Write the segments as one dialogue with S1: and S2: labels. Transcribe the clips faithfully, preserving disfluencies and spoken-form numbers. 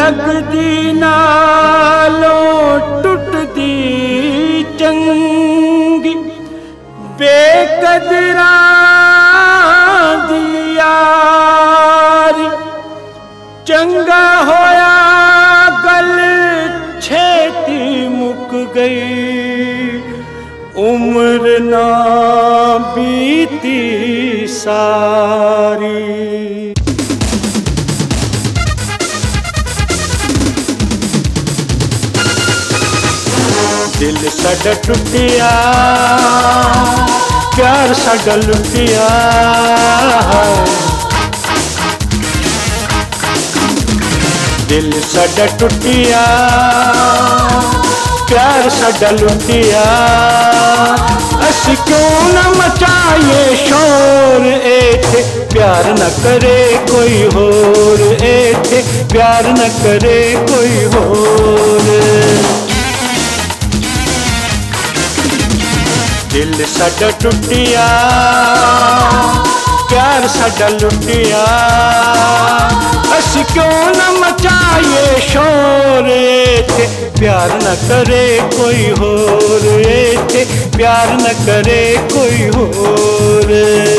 S1: लगदी नालों टुटदी चंगी बेकदरा दी यारी। चंगा होया गल छेती मुक गई उम्र ना बीती सारी। दिल साडा टुटिया प्यार साडा लुटिया। दिल साडा टुटिया प्यार साडा लुटिया। असी क्यों न मचाइए शोर एथे प्यार न करे कोई होर। एथे प्यार न करे कोई होर। दिल साडा टुटिया प्यार साडा लुटिया। असी क्यों न मचाइए शोर एथे प्यार न करे कोई होर। एथे प्यार न करे कोई होर।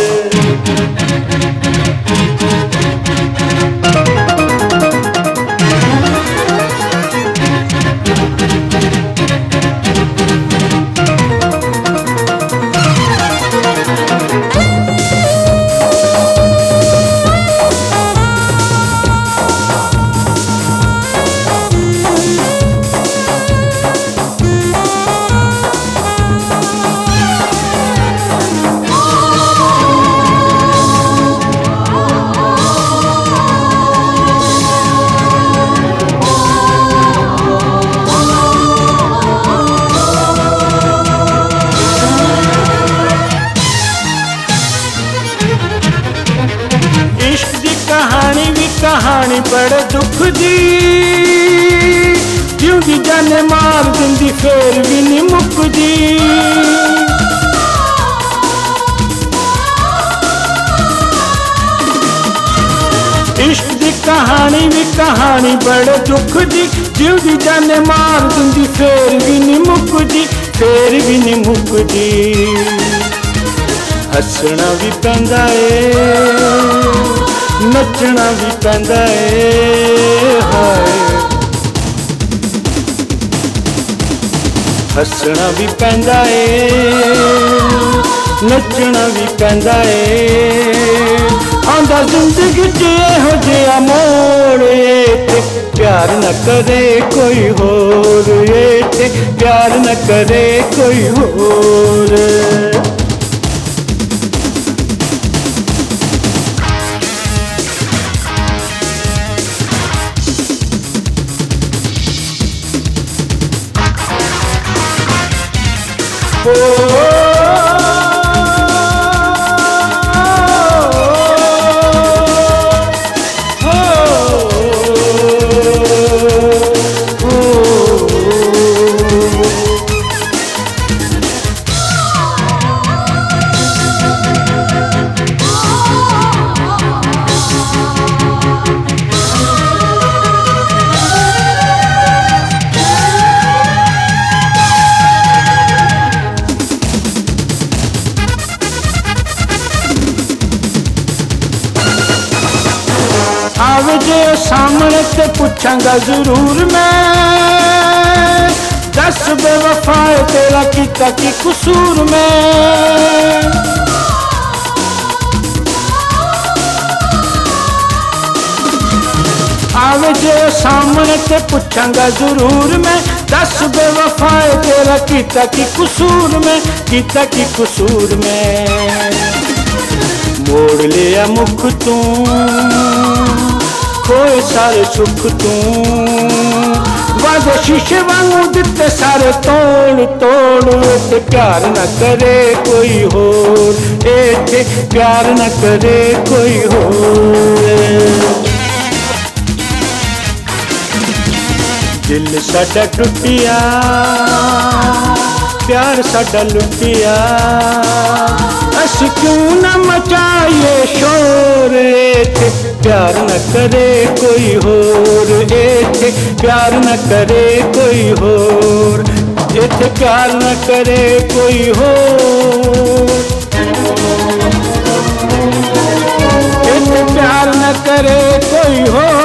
S1: कहानी भी कहानी बड़े दुख दी। जिंदी जाने मार दिंदी फिर भी नहीं मुकदी। इश्क दी कहानी भी कहानी बड़े दुख दी। जिंदी जाने मार दिंदी फिर भी नहीं मुकदी। फिर भी नहीं मुकदी। हसना भी पैंदा है नचना भी पैंदा है हाय। हसना भी पैंदा है नचना भी पैंदा है। आंदा जिंदगी च इहो जिहा मोड़ एथे प्यार न करे कोई होर। एथे प्यार न करे कोई होर। आवे जे सामने ते पूछांगा जरूर मैं। दस बेवफाए तेरा कीता की कसूर में। आवे जे सामने ते पूछांगा जरूर मैं। दस बेवफाए तेरा कीता की कसूर में। कीता की कसूर में। मोड़ लिया मुख तू खोए सारे सुख तू। वादे शीशे वांगू दिते सारे तोड़ तोड़। एथे प्यार न करे कोई होर। एथे प्यार न करे कोई होर। दिल साडा टुटिया प्यार साडा लुटिया, असी क्यों न मचाइए शोर, इत्थे प्यार न करे कोई होर, इत्थे प्यार न करे कोई होर, इत्थे प्यार न करे कोई होर, इत्थे प्यार न करे कोई होर।